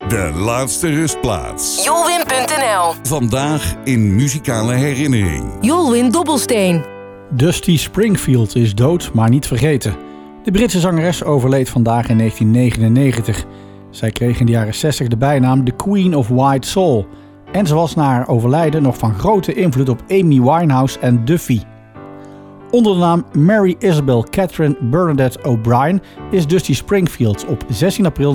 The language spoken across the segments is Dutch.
De laatste rustplaats. Jolwin.nl. Vandaag in muzikale herinnering. Jolwin Dobbelsteen. Dusty Springfield is dood, maar niet vergeten. De Britse zangeres overleed vandaag in 1999. Zij kreeg in de jaren 60 de bijnaam The Queen of White Soul. En ze was na haar overlijden nog van grote invloed op Amy Winehouse en Duffy. Onder de naam Mary Isabel Catherine Bernadette O'Brien is Dusty Springfield op 16 april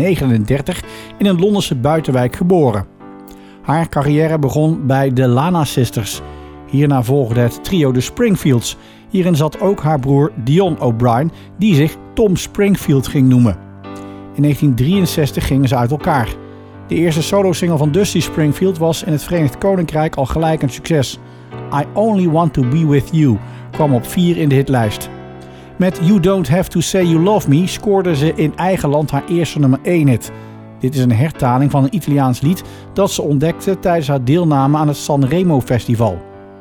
1939 in een Londense buitenwijk geboren. Haar carrière begon bij de Lana Sisters. Hierna volgde het trio de Springfields. Hierin zat ook haar broer Dion O'Brien, die zich Tom Springfield ging noemen. In 1963 gingen ze uit elkaar. De eerste solo-single van Dusty Springfield was in het Verenigd Koninkrijk al gelijk een succes. I Only Want To Be With You kwam op 4 in de hitlijst. Met You Don't Have To Say You Love Me scoorde ze in eigen land haar eerste nummer 1 hit. Dit is een hertaling van een Italiaans lied dat ze ontdekte tijdens haar deelname aan het Sanremo Festival.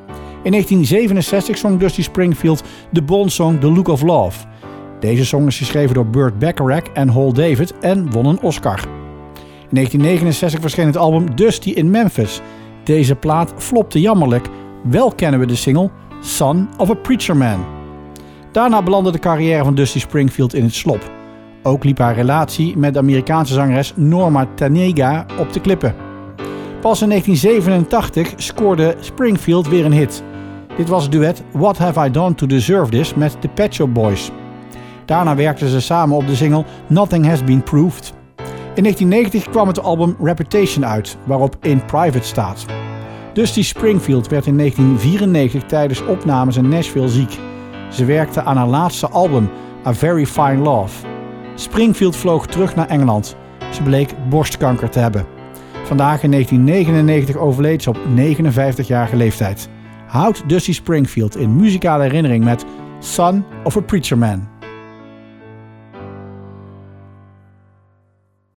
In 1967 zong Dusty Springfield de Bond-song The Look of Love. Deze song is geschreven door Burt Bacharach en Hal David en won een Oscar. In 1969 verscheen het album Dusty in Memphis. Deze plaat flopte jammerlijk. Wel kennen we de single Son of a Preacher Man. Daarna belandde de carrière van Dusty Springfield in het slop. Ook liep haar relatie met de Amerikaanse zangeres Norma Tanega op de klippen. Pas in 1987 scoorde Springfield weer een hit. Dit was het duet What Have I Done To Deserve This met de Pet Shop Boys. Daarna werkten ze samen op de single Nothing Has Been Proved. In 1990 kwam het album Reputation uit, waarop In Private staat. Dusty Springfield werd in 1994 tijdens opnames in Nashville ziek. Ze werkte aan haar laatste album, A Very Fine Love. Springfield vloog terug naar Engeland. Ze bleek borstkanker te hebben. Vandaag in 1999 overleed ze op 59-jarige leeftijd. Houd Dusty Springfield in muzikale herinnering met Son of a Preacher Man.